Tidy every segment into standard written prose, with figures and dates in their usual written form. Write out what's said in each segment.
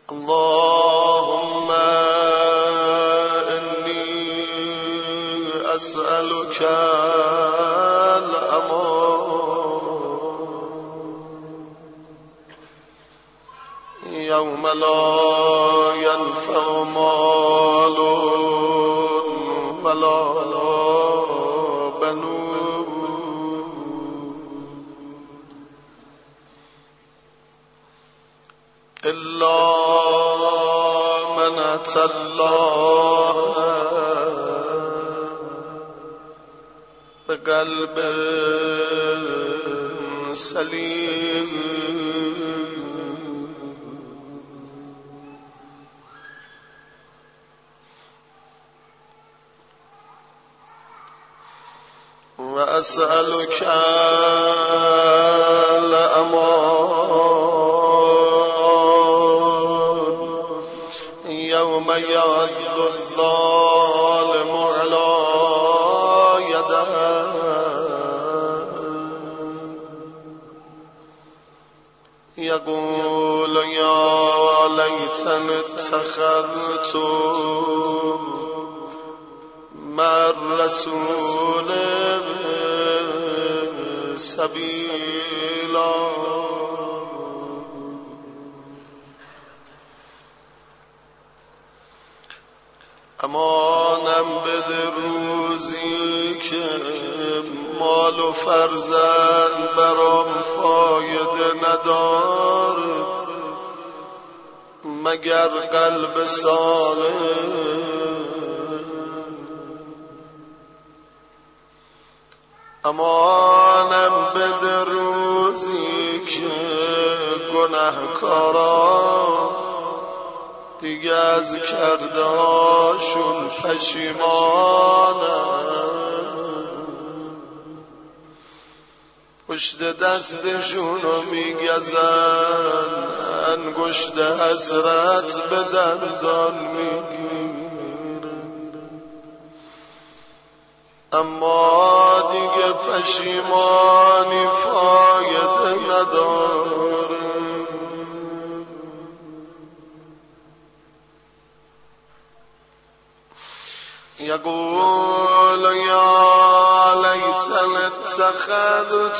اللهم إني أسألك الأمان يوم لا ينفع مال ولا بنون إلا من أتى الله بقلب سليم وأسألك الأمان يوم يعض الظالم على يديه يقول يا ليتني اتخذت مع الرسول سبيلا امانم بده روزی که مال و فرزند برام فایده نداره مگر قلب صالح. امانم بده روزی که گناهکاران دیگه از کردهاشون پشیمانن، پشت دستشونو میگزن، انگشت حسرت به دندان میگیرن، اما دیگه پشیمانی فایده نداره. يقول يا ليتني اتخذت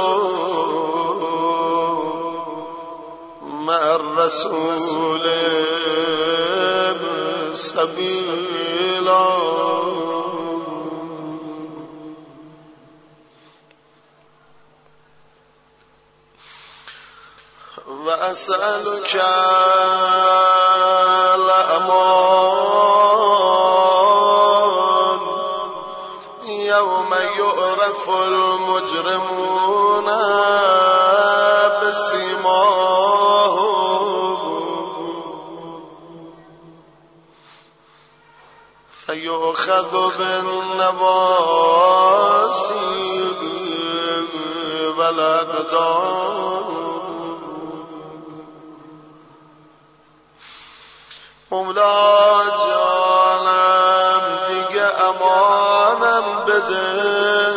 مع الرسول سبيلا وأسألك الأمان يوم يعرف المجرمون بسيماهم فيؤخذ بالنواصي والأقدام. مولا جانم دیگه امانم بده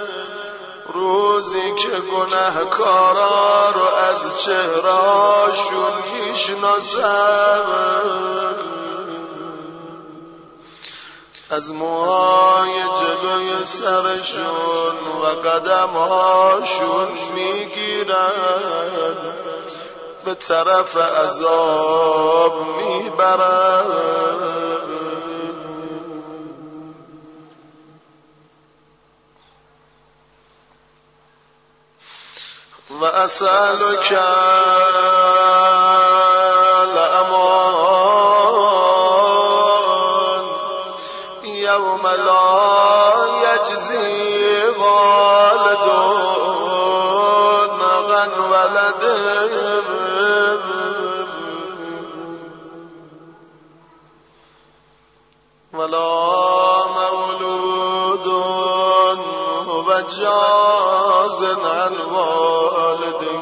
روزی که گناهکارا رو از چهرهاشون میشناسم، از موهای جلوی سرشون و قدمهاشون میگیرن، به طرف عذاب میبرن. و اسألک الأمان یوم لا یجزی والدون عن ولده ولا مولود هو جاز عن والده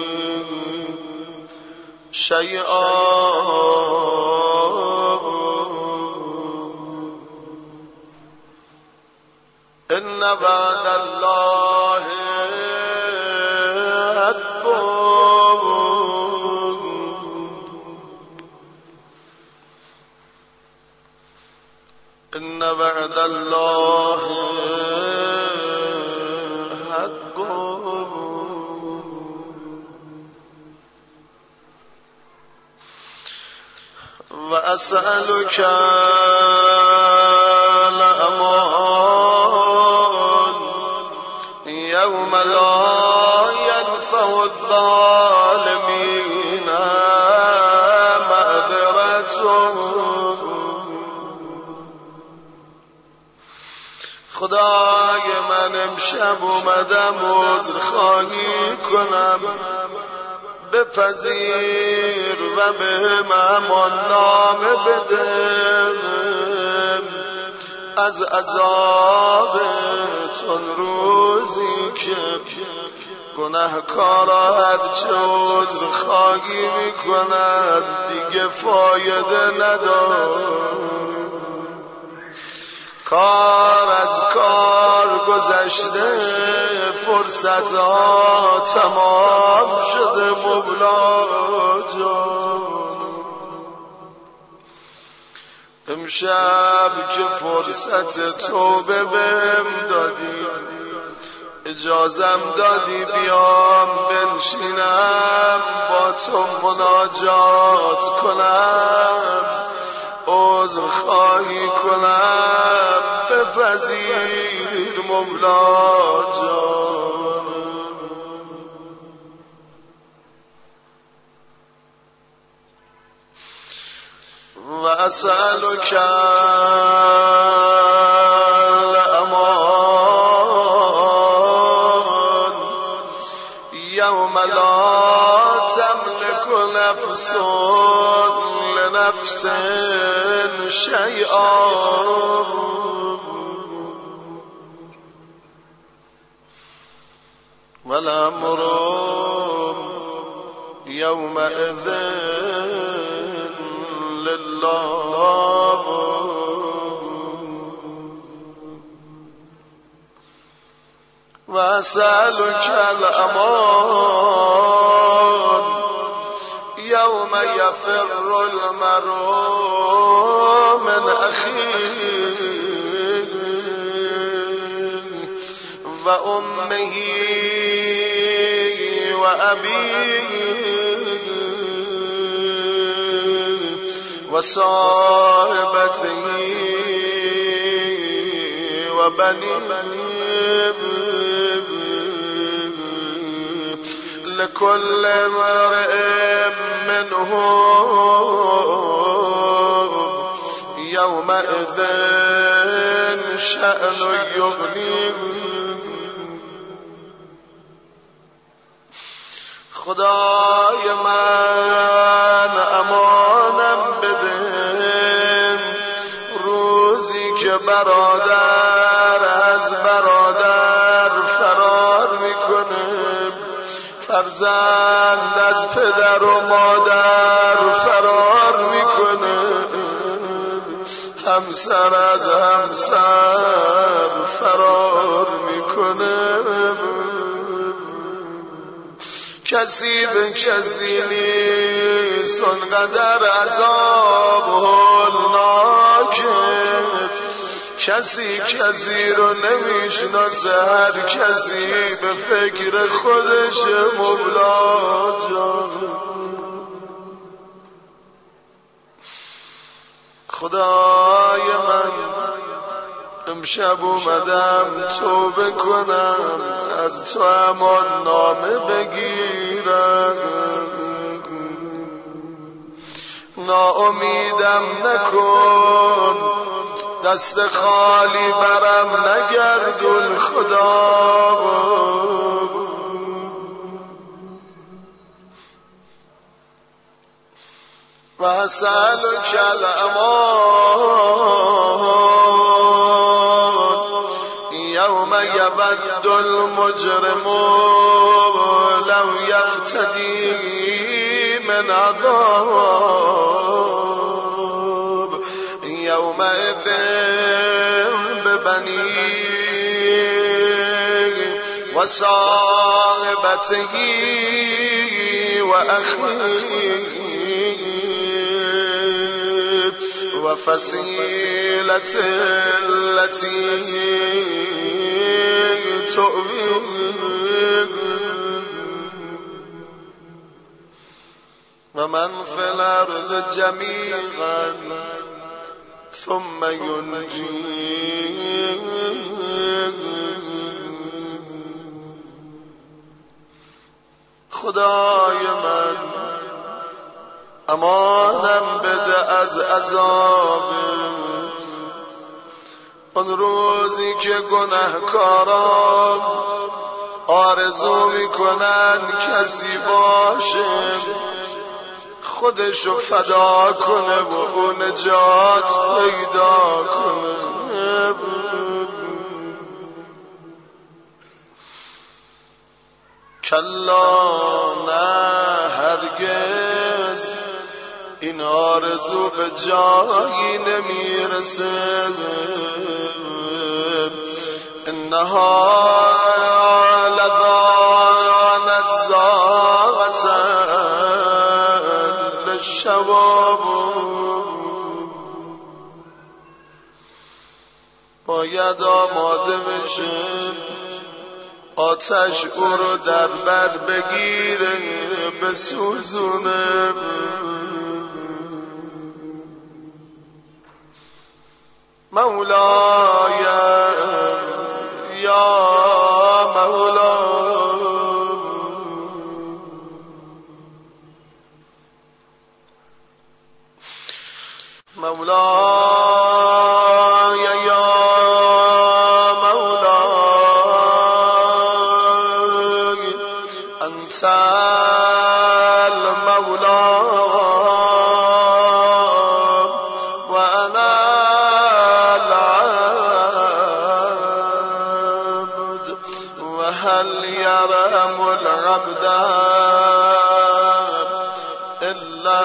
شيئا إن وعد الله حق إن وعد الله حق وأسألك الأمان يوم لا ينفع الظالمين معذرتهم. خدای من امشب اومدم عذر خواهی کنم، بپذیر و بهم اماننامه بده از عذابتون روزی که گناهکارا هرچه عذر خواهی میکند دیگه فایده نداره. کار از کار گذشته، فرصت ها تمام شده مولا جان. امشب که فرصت توبه بهم دادی، اجازم دادی بیام بنشینم با تو مناجات کنم، عذر خواهی کنم، بپذیر مولا جان. و اسألک الامان یوم لا تملك نفس لنفس شیئا والأمر يومئذ لله. وأسألك الأمان يوم يفر المرء من أخيه وأمه وأبيه وصاحبته وبنيه لكل امرئ منهم يومئذ شأن يغنيه. خدای من امانم بده روزی که برادر از برادر فرار میکنه، فرزند از پدر و مادر فرار میکنه، همسر از همسر فرار میکنه، کسی به کسی نیست اونقدر عذاب هولناکه، کسی کسی رو نمیشناسه، هر کسی به فکر خودش مولا جان. خدای من امشب اومدم توبه کنم، از تو امان نامه بگیرم، ناامیدم نکن، دست خالی برم نگردون خدا. و اسألک الامان یوم یود المجرم لو یفتدی من عذاب یومئذ ببنیه و صاحبته و اخیه و وفصيلة التي تؤوي ومن في الأرض جميعا ثم ينجيه خدای من امانم بده از عذاب اون روزی که گناهکاران آرزو میکنن کسی باشه خودشو فدا کنه و اون نجات پیدا کنه. کلا نه هرگز این آرزو به جایی نمیرسه. انها لذا نزاعة للشواب باید آماده بشه آتش او رو در بر بگیره بسوزونه. مولای یا مولا مولا یا مولا انت المولا و انا العبد و هل یرحم العبد الا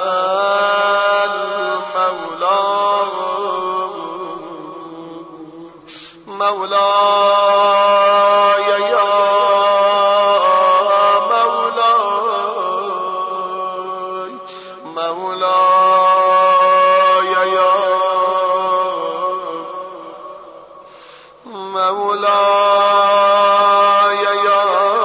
مولاي يا مولاي مولاي يا مولاي يا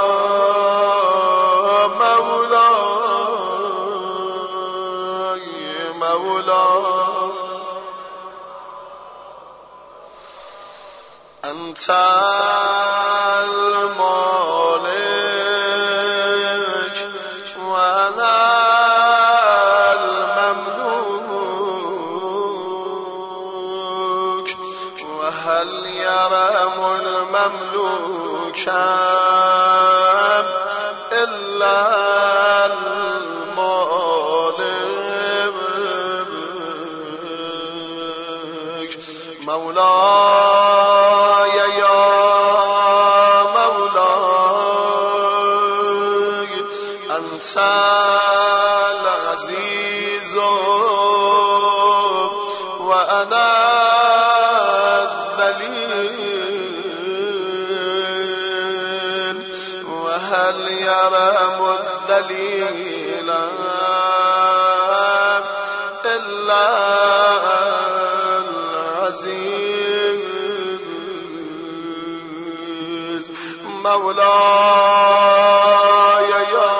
مولاي مولاي أنت المالك وأنا المملوك وهل يرحم المملوك إلا المالك مولاي يا مولاي أنت العزيز وأنا الذليل وهل يرحم الذليل إلا العزيز مولاي يا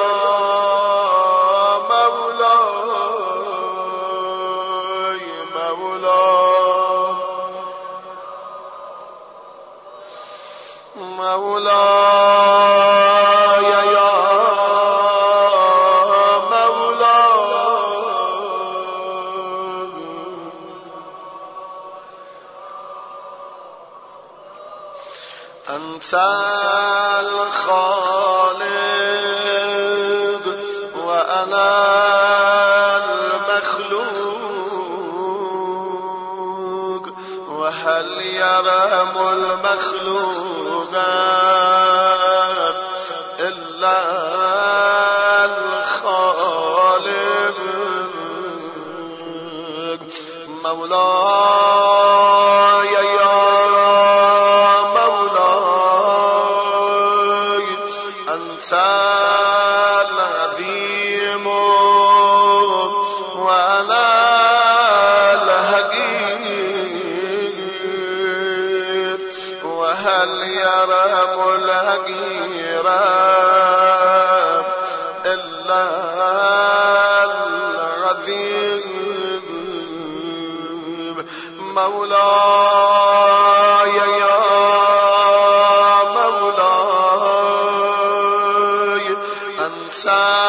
مولاي مولاي يا مولاي أنت الخالق وأنا المخلوق وهل يرحم المخلوق إلا الخالق مولاي يا مولاي أنت العظيم وأنا الحكيم القديم مولاي يا مولاي أنت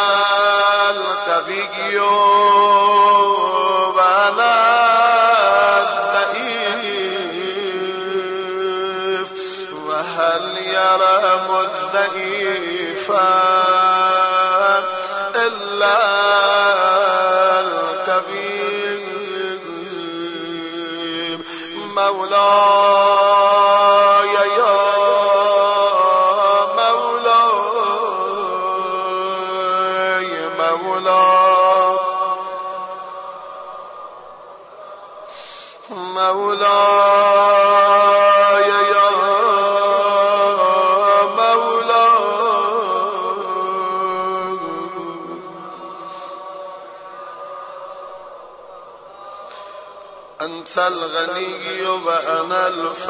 القوي وأنا الضعيف وهل يرحم الضعيف إلا القوي مولاي يا مولاي مولاي يا مولاي أنت الغني وأنا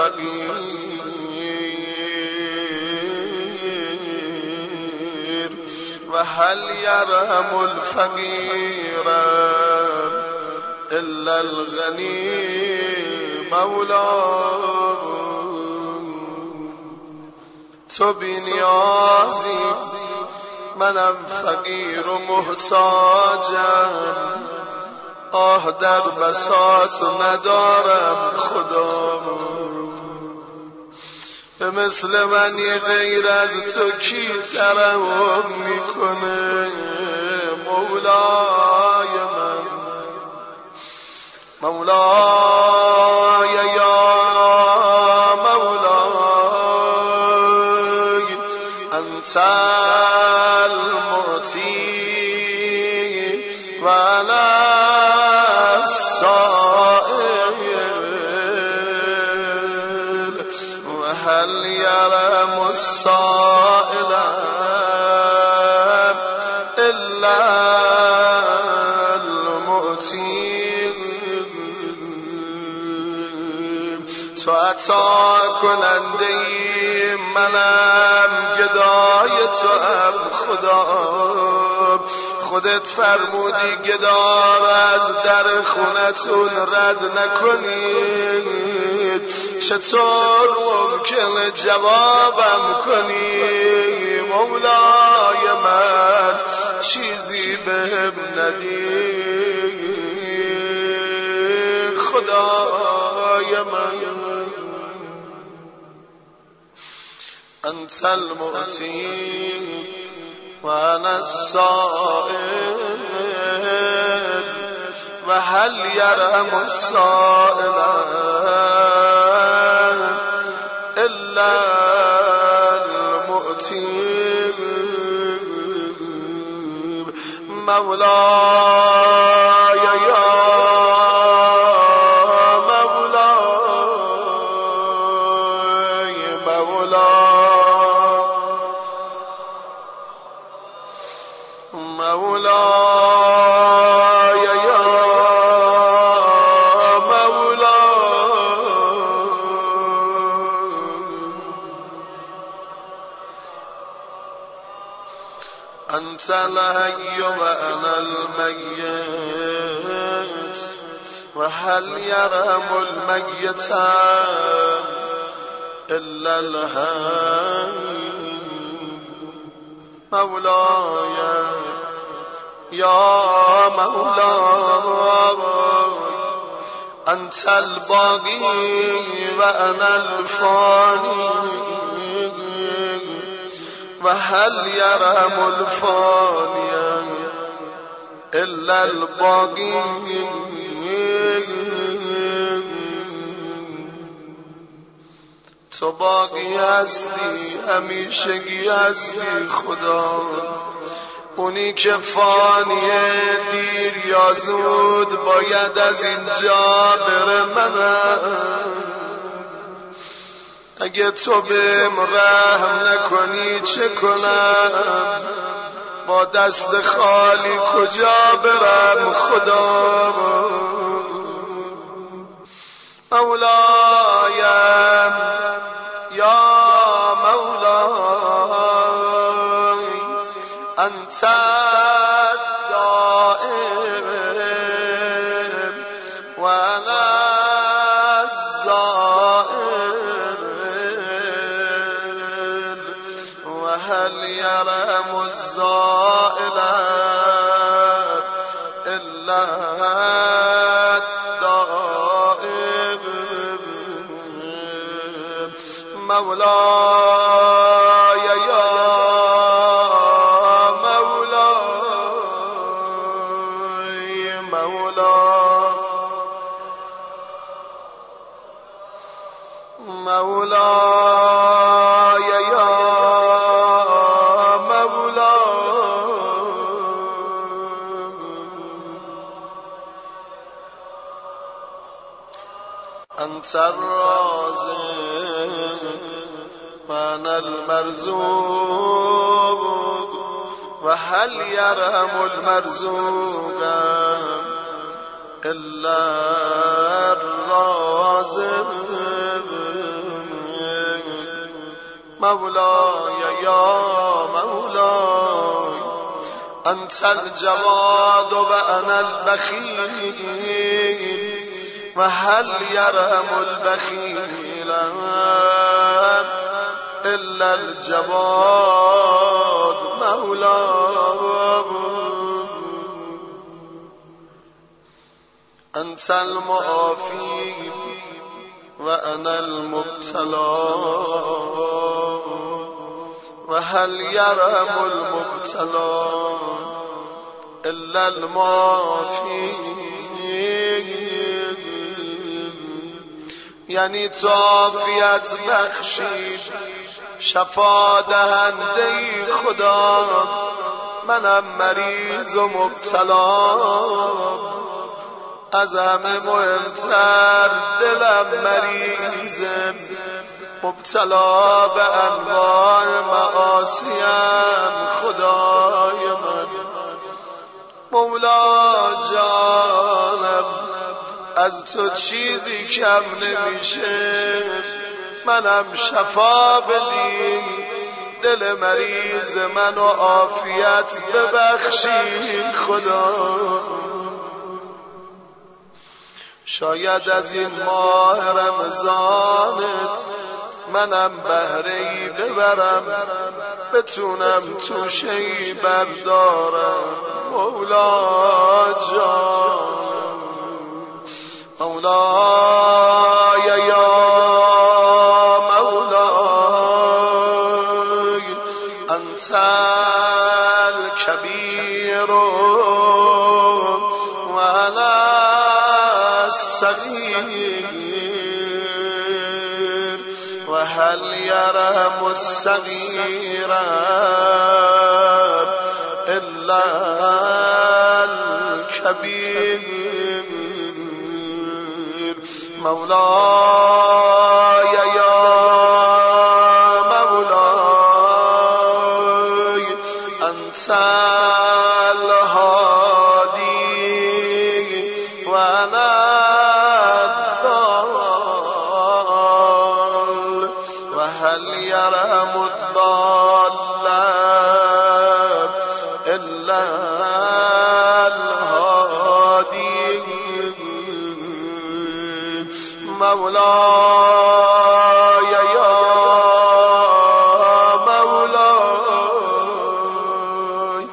الفقير وهل يرحم الفقير إلا الغني مولاي تو بی نیازی منم فقیر و محتاجم آه در بساط ندارم خدا به مثل منی غیر از تو کی ترحم میکنه مولای من مولاي يا مولاي أنت المعطي وأنا السائل وهل يرحم السائل إلا المعطي تو عطا کننده ای منم گدای تو هم خدا خودت فرمودی گدار از در خونتون رد نکنید چطور ممکنه جوابم کنی مولای من چیزی بهم ندی خدای من أنت المعطي وأنا السائل وهل يرحم السائل إلا المعطي مولاي يا مولاي يا مولاي أنت الحي وأنا الميت وهل يرحم الميت إلا الحي مولاي يا مولاي أنت الباقي وأنا الفاني وهل يرحم الفاني إلا الباقي تو باقی هستی همیشگی هستی خدا اونی که فانیه دیر یا زود باید از اینجا بره منم اگه تو بهم رحم نکنی چه کنم با دست خالی کجا برم خدا مولایم یا مولاي أنت الدائم زائلت إلا الدائم مولاي يا مولاي مولاي يا أنت الرازق وأنا المرزوق وهل يرحم المرزوق إلا الرازق مولاي يا مولاي أنت الجواد وأنا البخيل وهل يرحم البخيل إلا الجواد مولاي أنت المعافي وأنا المبتلى وهل يرحم المبتلى إلا المعافي یعنی تو عافیت بخشی شفا دهنده خدا منم مریض و مبتلا از همه مهمتر دلم مریضم مبتلا به انواع معاصیم خدای من مولا جانم از تو چیزی کم نمیشه منم شفا بدی دل مریض منو عافیت ببخشی خدا شاید از این ماه رمضانت منم بهره‌ای ببرم بتونم توشه‌ای بردارم مولا جان مولاي يا مولاي أنت الكبير وأنا الصغير وهل يرحم الصغير إلا الكبير مولاي يا مولاي أنت الهادي وأنا الضال وهل يرحم الضال إلا الهادي مولاي يا مولاي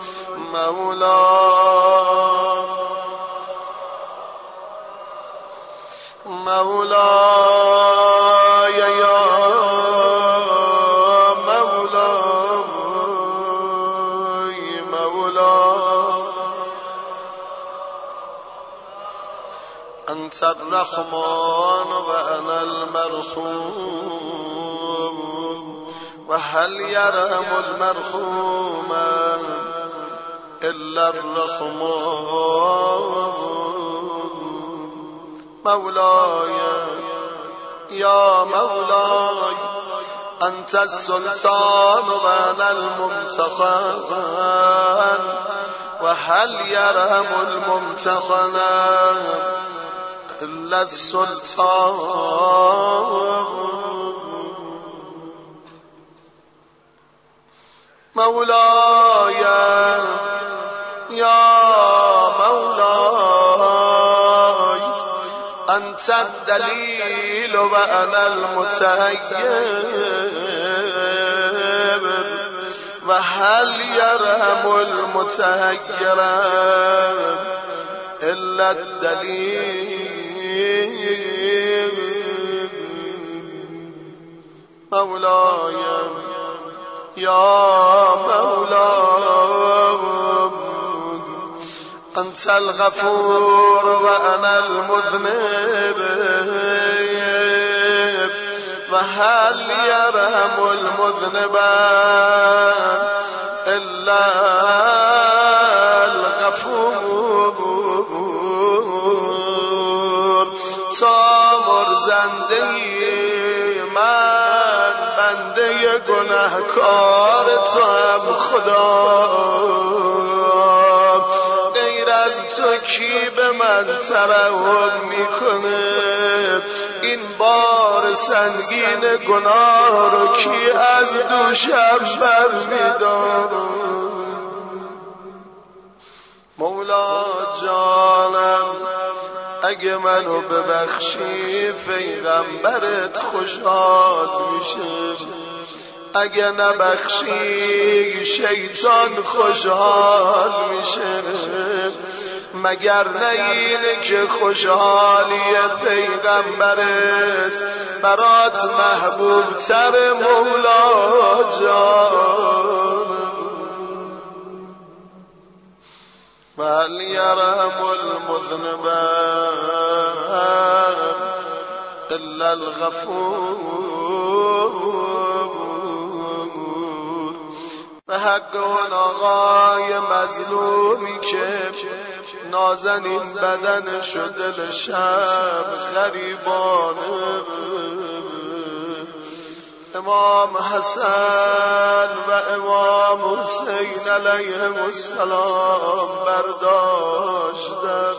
مولاي يا مولاي أنت الرحمن وأنا المرحوم وهل يرحم المرحوم إلا الرحمن مولاي يا مولاي أنت السلطان وأنا الممتحن وهل يرحم الممتحن إلا السلطان مولاي يا مولاي أنت الدليل وأنا المتهيب و هل یرحم المتحیرا الا الدلیل مولاي يا مولاي أنت الغفور وأنا المذنب وهل يرحم المذنبان إلا الغفور تامر زنده من بنده گناهکار تو هم خدا غیر از تو کی به من ترحم میکنه این بار سنگین گناه رو کی از دوشم بر میداره مولا جانم اگه منو ببخشی پیغمبرت خوشحال میشه اگه نبخشی شیطان خوشحال میشه مگر نه اینه که خوشحالی پیغمبرت برات محبوب تر مولا جان وهل يرحم المذنبان إلا الغفور به حق اون آقای مظلومی که نازنین بدن شده شب غریبانه امام حسن و امام حسین علیهم السلام برداشتن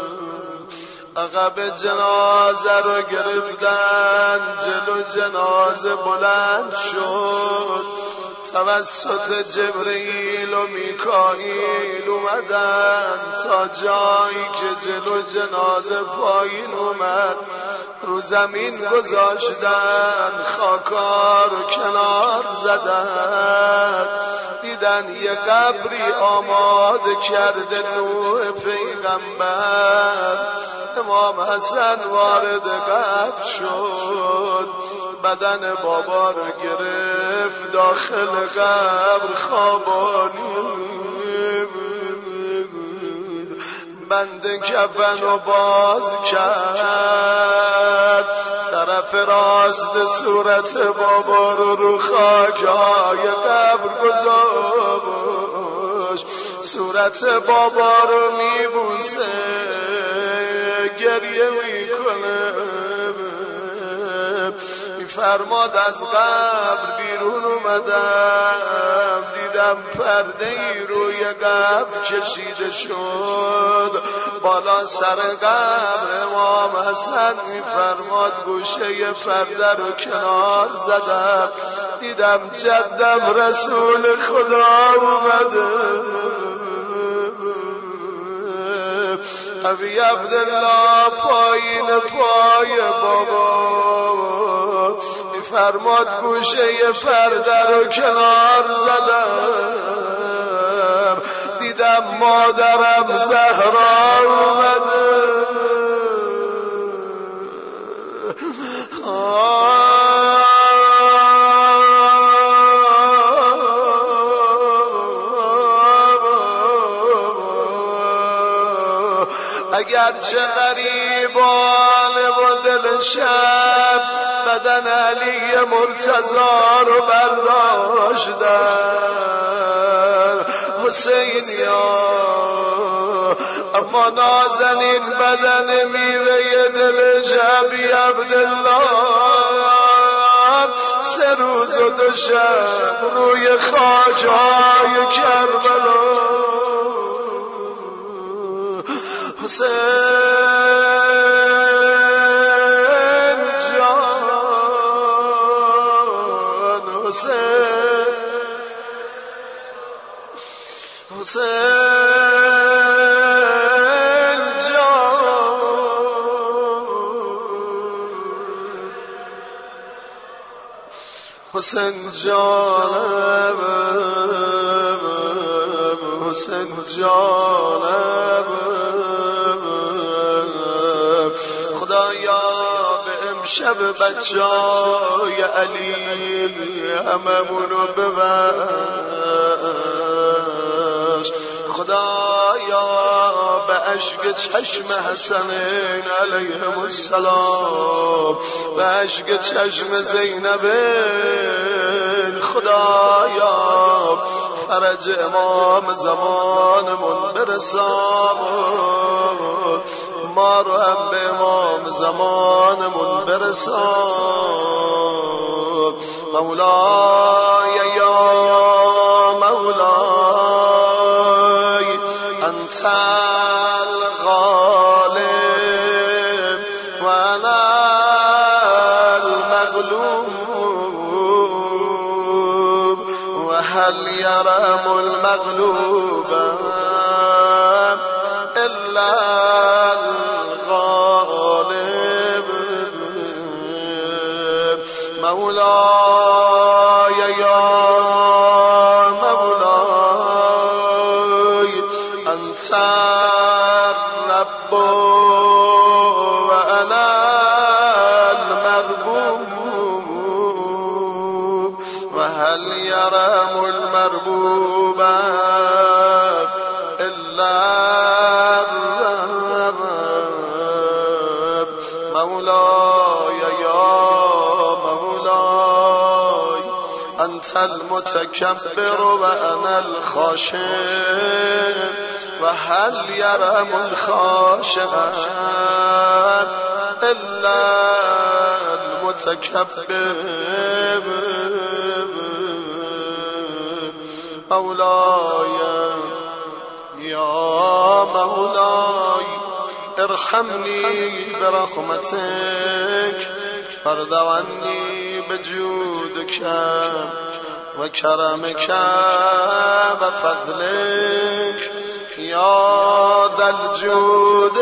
عقب جنازه رو گرفتن جلو جنازه بلند شد توسط جبرئیل و میکائیل اومدن تا جایی که جلو جنازه پایین اومد رو زمین گذاشتن خاکا رو کنار زدن دیدن یه قبری آماده کرده نوح پیغمبر امام حسن وارد قبر شد بدن بابا رو گرفت داخل قبر خوابانی بند کفن رو باز کرد طرف راست صورت بابا رو خاکای قبر گذاشت صورت بابا رو میبوسه گریه میکنه میفرماد از قبر بیرون اومدم دیدم پرده ای روی قبر کشیده شد بالا سر قبر امام حسن میفرماد گوشه پرده رو کنار زدم دیدم جدم رسول خدا اومده ابی عبدالله پایین پای بابا میفرماد گوشه پرده رو کنار زدم دیدم مادرم زهرا اومده اگرچه غریبانه و دل شب بدن علی مرتضی رو برداشتن حسینیا اما نازنین بدن میوه دل شبی عبدالله 3 روز و 2 شب روی خاکهای کربلا حسین جان حسین جان حسین جان حسین جانم. خدایا به امشب بچای علی هممونو ببخش. خدایا به اشک چشم حسنین علیهم السلام، به اشک چشم زینبین، خدایا فرج امام زمانمون برسان، ما رو هم به امام زمانمون برسان. مولای یا مولای انت الغالب و انا المغلوب و هل یرم المغلوب الا الغالب. مولاي يا مولاي أنت الرب وأنا المربوب وهل يرم المربوب إلا الرب. مولاي يا مولاي أنت المتكبر وأنا الخاشع وهل يرم الخاشع إلا المتكبر. مولاي يا مولاي ارحمني برحمتك وارض عني بجودك وكرمك وفضلك يا ذا الجود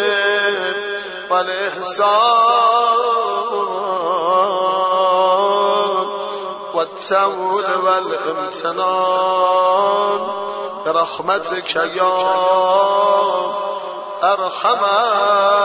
والإحسان والتول والامتنان برحمتك يا أرحم